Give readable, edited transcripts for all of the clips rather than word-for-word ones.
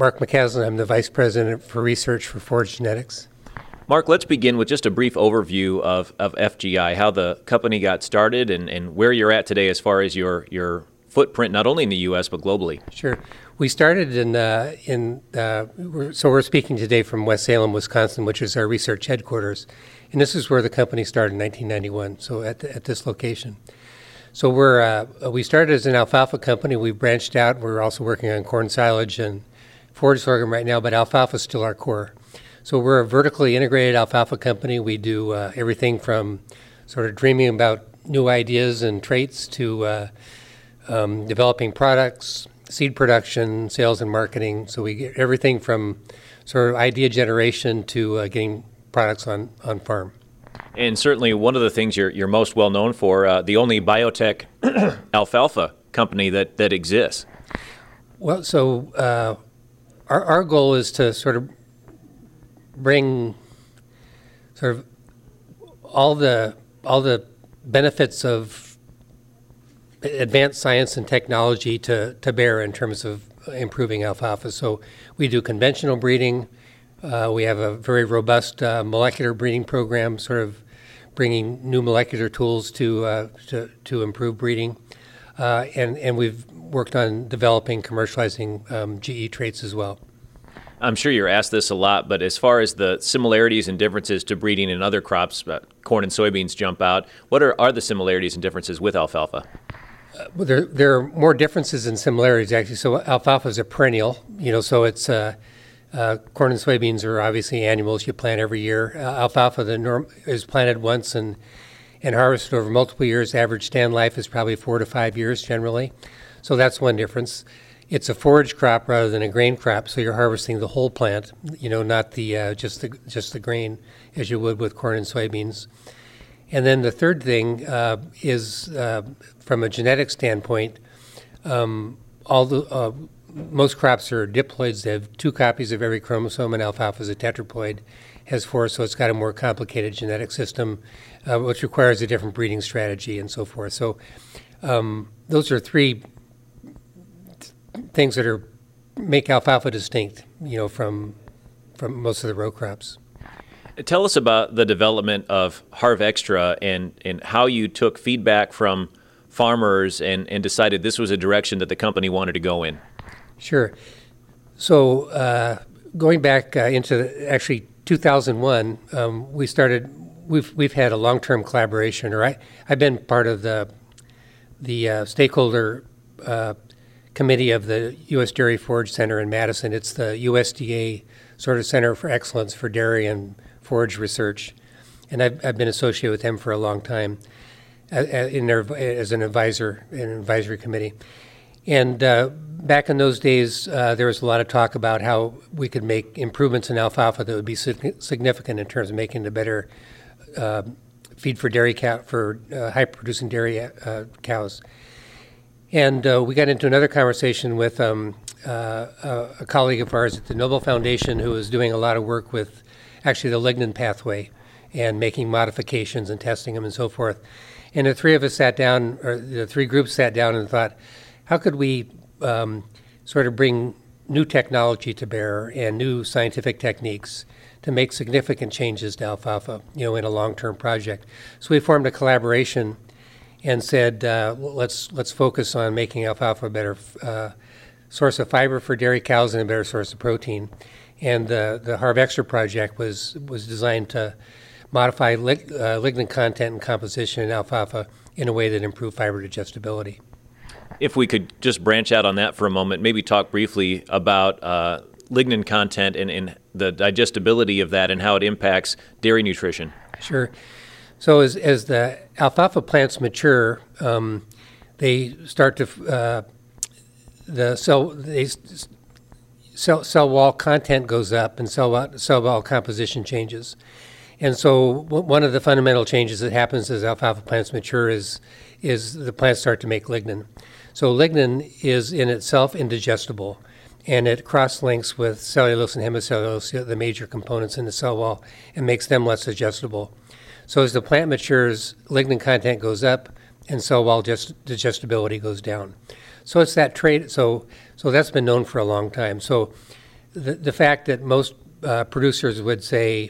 Mark McCaslin. I'm the Vice President for Research for Forage Genetics. Mark, let's begin with just a brief overview of FGI, how the company got started and where you're at today as far as your footprint, not only in the U.S., but globally. Sure. We started so we're speaking today from West Salem, Wisconsin, which is our research headquarters. And this is where the company started in 1991, so at this location. So we started as an alfalfa company. We branched out. We're also working on corn silage and forage sorghum right now, but alfalfa is still our core. So we're a vertically integrated alfalfa company. We do everything from sort of dreaming about new ideas and traits to developing products, seed production, sales and marketing. So we get everything from sort of idea generation to getting products on farm. And certainly one of the things you're most well known for, the only biotech alfalfa company that exists. Well, so our goal is to sort of bring sort of all the benefits of advanced science and technology to bear in terms of improving alfalfa. So we do conventional breeding. We have a very robust molecular breeding program, sort of bringing new molecular tools to improve breeding. And we've worked on developing, commercializing GE traits as well. I'm sure you're asked this a lot, but as far as the similarities and differences to breeding in other crops, corn and soybeans jump out. What are the similarities and differences with alfalfa? Well, there are more differences than similarities, actually. So alfalfa is a perennial, so it's corn and soybeans are obviously annuals you plant every year. Alfalfa is planted once and harvested over multiple years. Average stand life is probably 4 to 5 years generally. So that's one difference. It's a forage crop rather than a grain crop, so you're harvesting the whole plant, not the just the grain as you would with corn and soybeans. And then the third thing is from a genetic standpoint, most crops are diploids. They have 2 copies of every chromosome, and alfalfa is a tetraploid, has 4, so it's got a more complicated genetic system, which requires a different breeding strategy and so forth. So those are 3 things that make alfalfa distinct, from most of the row crops. Tell us about the development of HarvXtra and how you took feedback from farmers and decided this was a direction that the company wanted to go in. Sure. So going back into actually 2001, we've had a long-term collaboration. I've been part of the stakeholder committee of the U.S. Dairy Forage Center in Madison. It's the USDA sort of Center for Excellence for Dairy and Forage Research, and I've been associated with them for a long time as an advisor in an advisory committee. And back in those days, there was a lot of talk about how we could make improvements in alfalfa that would be significant in terms of making it a better feed for dairy for high-producing dairy cows. And we got into another conversation with a colleague of ours at the Nobel Foundation who was doing a lot of work with actually the lignin pathway and making modifications and testing them and so forth. And the 3 of us sat down, or the 3 groups sat down and thought, how could we sort of bring new technology to bear and new scientific techniques to make significant changes to alfalfa, in a long-term project? So we formed a collaboration and said, let's focus on making alfalfa a better source of fiber for dairy cows and a better source of protein. And the HarvXtra project was designed to modify lignin content and composition in alfalfa in a way that improved fiber digestibility. If we could just branch out on that for a moment, maybe talk briefly about lignin content and the digestibility of that and how it impacts dairy nutrition. Sure. So as the alfalfa plants mature, they start to cell wall content goes up and cell wall composition changes. And so one of the fundamental changes that happens as alfalfa plants mature is the plants start to make lignin. So lignin is in itself indigestible, and it cross-links with cellulose and hemicellulose, the major components in the cell wall, and makes them less digestible. So as the plant matures, lignin content goes up, and cell wall digestibility goes down. So it's that trait. So that's been known for a long time. So the fact that most producers would say,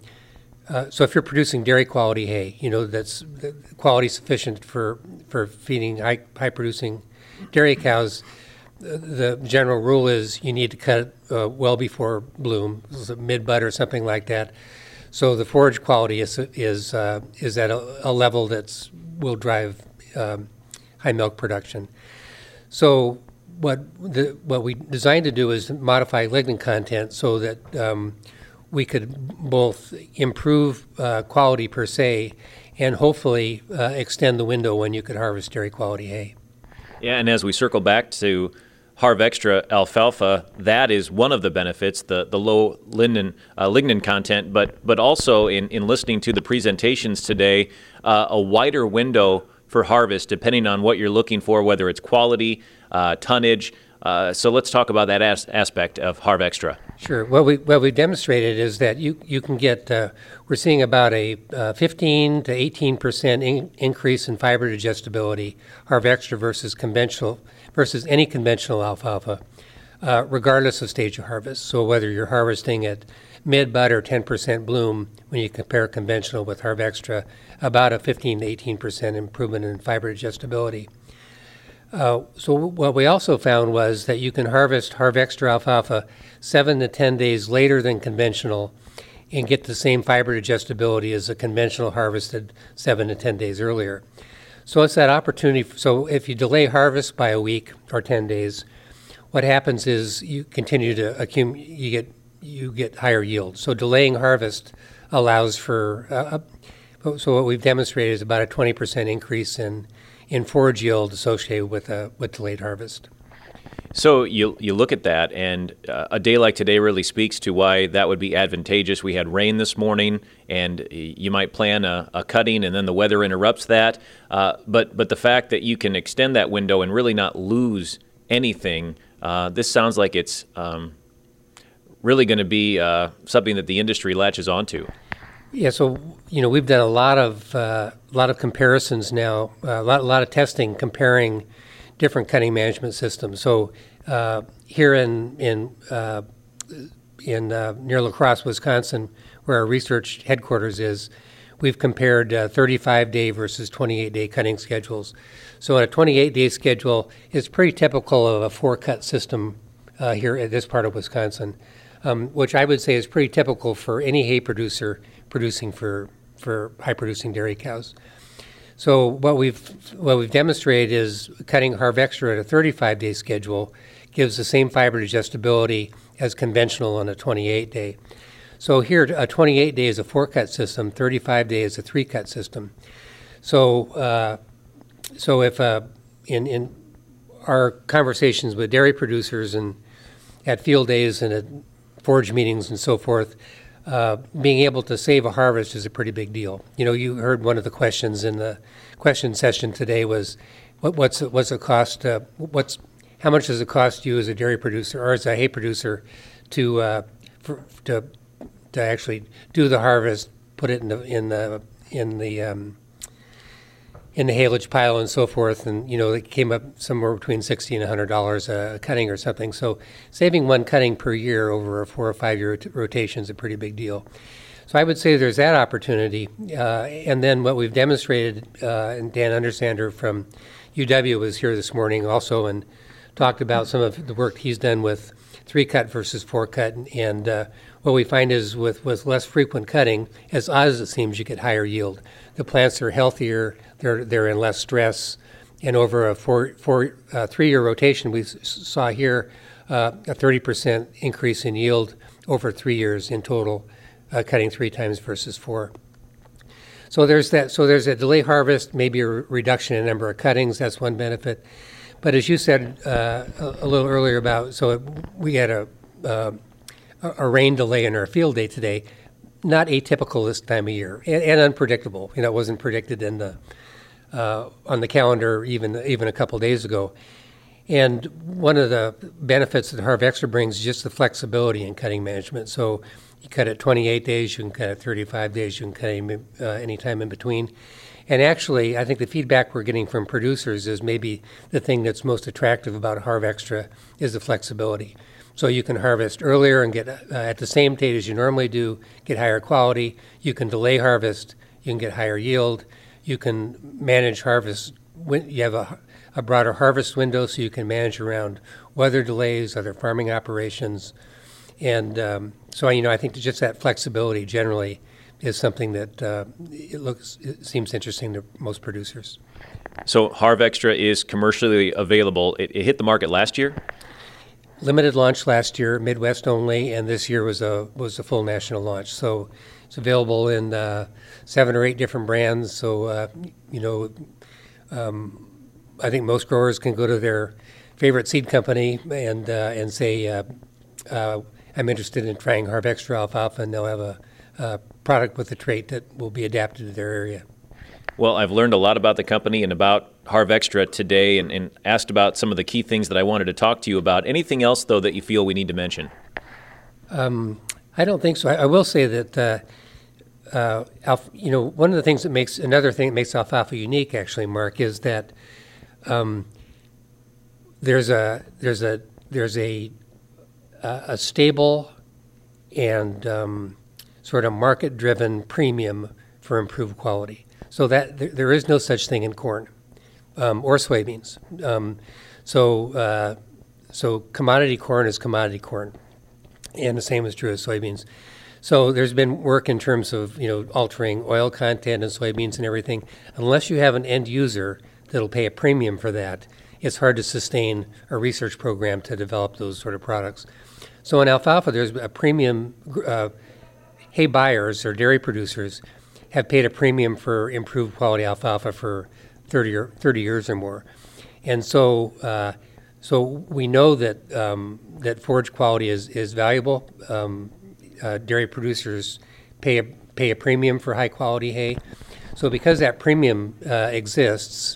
so if you're producing dairy quality hay, that's the quality sufficient for feeding high producing dairy cows, the general rule is you need to cut well before bloom, mid bud or something like that. So the forage quality is at a level that will drive high milk production. So what we designed to do is modify lignin content so that we could both improve quality per se and hopefully extend the window when you could harvest dairy quality hay. Yeah, and as we circle back to HarvXtra alfalfa, that is one of the benefits, the low lignin content, but also in listening to the presentations today, a wider window for harvest depending on what you're looking for, whether it's quality, tonnage. So let's talk about that aspect of HarvXtra. Sure. What we demonstrated is that you can get, we're seeing about a 15 to 18% increase in fiber digestibility, HarvXtra versus any conventional alfalfa, regardless of stage of harvest. So whether you're harvesting at mid-bud or 10% bloom, when you compare conventional with HarvXtra, about a 15 to 18% improvement in fiber digestibility. So what we also found was that you can harvest HarvXtra alfalfa 7 to 10 days later than conventional and get the same fiber digestibility as a conventional harvested 7 to 10 days earlier. So it's that opportunity. So if you delay harvest by a week or 10 days, what happens is you continue to accumulate, you get higher yield. So delaying harvest allows for, so what we've demonstrated is about a 20% increase in forage yield associated with delayed harvest. So you look at that, and a day like today really speaks to why that would be advantageous. We had rain this morning, and you might plan a cutting, and then the weather interrupts that. But the fact that you can extend that window and really not lose anything, this sounds like it's really going to be something that the industry latches onto. Yeah, so we've done a lot of comparisons now, a lot of testing comparing different cutting management systems. So here in near La Crosse, Wisconsin, where our research headquarters is, we've compared 35-day versus 28-day cutting schedules. So a 28-day schedule is pretty typical of a 4-cut system here at this part of Wisconsin, which I would say is pretty typical for any hay producer producing for high-producing dairy cows. So what we've demonstrated is cutting HarvXtra at a 35-day schedule gives the same fiber digestibility as conventional on a 28-day. So here, a 28-day is a 4-cut system, 35-day is a 3-cut system. So if in our conversations with dairy producers and at field days and at forage meetings and so forth, being able to save a harvest is a pretty big deal. You heard one of the questions in the question session today was, what's the cost? How much does it cost you as a dairy producer or as a hay producer to actually do the harvest, put it in the haylage pile and so forth, and it came up somewhere between $60 and $100 a cutting or something. So saving one cutting per year over a 4 or 5 year rotation is a pretty big deal. So I would say there's that opportunity, and then what we've demonstrated, and Dan Undersander from UW was here this morning also and talked about some of the work he's done with 3-cut versus 4-cut, and what we find is with less frequent cutting, as odd as it seems, you get higher yield. The plants are healthier, they're in less stress, and over a 3-year rotation, we saw here a 30% increase in yield over 3 years in total, cutting 3 times versus 4. So there's that. So there's a delay harvest, maybe a reduction in number of cuttings. That's one benefit. But as you said a little earlier about, we had a rain delay in our field day today, not atypical this time of year, and unpredictable. It wasn't predicted in the on the calendar even a couple days ago. And one of the benefits that HarvXtra brings is just the flexibility in cutting management. So you cut at 28 days, you can cut at 35 days, you can cut any time in between. And actually, I think the feedback we're getting from producers is maybe the thing that's most attractive about HarvXtra is the flexibility. So you can harvest earlier and get at the same date as you normally do, get higher quality. You can delay harvest. You can get higher yield. You can manage harvest. You have a broader harvest window, so you can manage around weather delays, other farming operations. And so, I think just that flexibility generally is something that it seems interesting to most producers. So HarvXtra is commercially available. It hit the market last year? Limited launch last year, Midwest only, and this year was a full national launch. So it's available in 7 or 8 different brands. So I think most growers can go to their favorite seed company and say, I'm interested in trying HarvXtra alfalfa, and they'll have a product with a trait that will be adapted to their area. Well, I've learned a lot about the company and about HarvXtra today, and asked about some of the key things that I wanted to talk to you about. Anything else, though, that you feel we need to mention? I don't think so. I will say that one of the things that makes alfalfa unique, actually, Mark, is that there's a stable and sort of market-driven premium for improved quality. So that there is no such thing in corn or soybeans. So commodity corn is commodity corn, and the same is true of soybeans. So there's been work in terms of altering oil content in soybeans and everything. Unless you have an end user that'll pay a premium for that, it's hard to sustain a research program to develop those sort of products. So in alfalfa, there's a premium. Hay buyers or dairy producers have paid a premium for improved quality alfalfa for 30 years or more. And so we know that forage quality is valuable. Dairy producers pay a premium for high quality hay. So because that premium exists,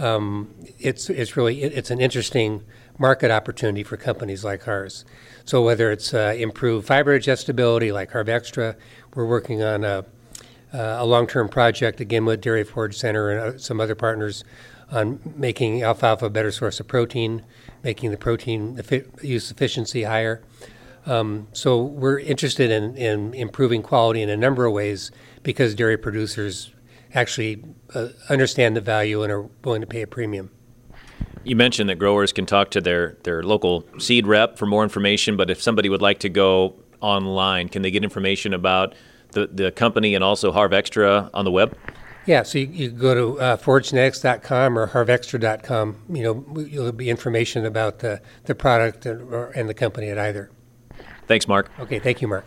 it's an interesting market opportunity for companies like ours. So whether it's improved fiber digestibility like HarvXtra, we're working on a long-term project, again with Dairy Forage Center and some other partners, on making alfalfa a better source of protein, making the protein use efficiency higher. So we're interested in improving quality in a number of ways because dairy producers actually understand the value and are willing to pay a premium. You mentioned that growers can talk to their local seed rep for more information, but if somebody would like to go online, can they get information about the company and also HarvXtra on the web? Yeah, so you go to foragegenetics.com or harvextra.com. There'll be information about the product and the company at either. Thanks, Mark. Okay, thank you, Mark.